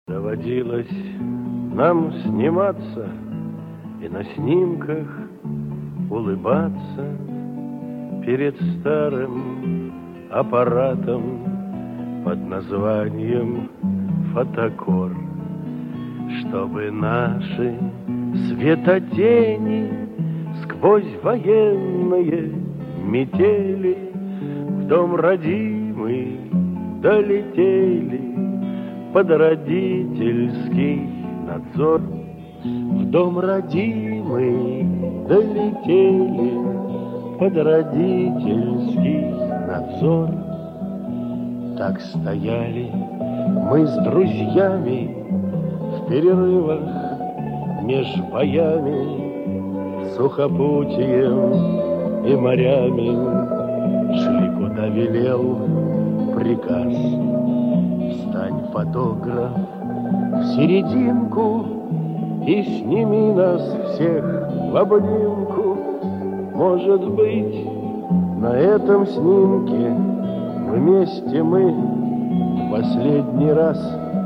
Доводилось нам сниматься и на снимках улыбаться перед старым аппаратом под названием фотокор, чтобы наши светотени сквозь военные метели в дом родимый долетели под родительский надзор. В дом родимый долетели под родительский надзор. Так стояли мы с друзьями в перерывах меж боями, сухопутием и морями, шли, куда велел приказ. Встань, фотограф, в серединку и сними нас всех в обнимку. Может быть, на этом снимке вместе мы в последний раз.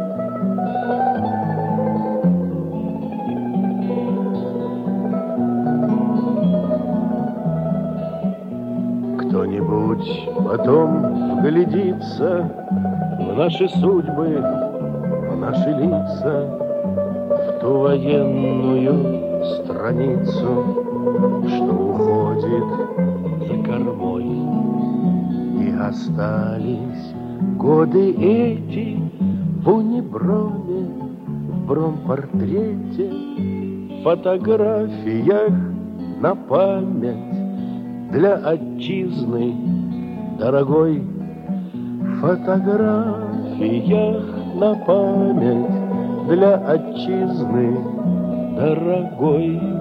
Кто-нибудь потом вглядится в наши судьбы, в наши лица, в ту военную страницу, что уходит за кормой. И остались годы эти в униброме, в бромпортрете, в фотографиях на память для отчизны дорогой. В фотографиях на память для отчизны дорогой.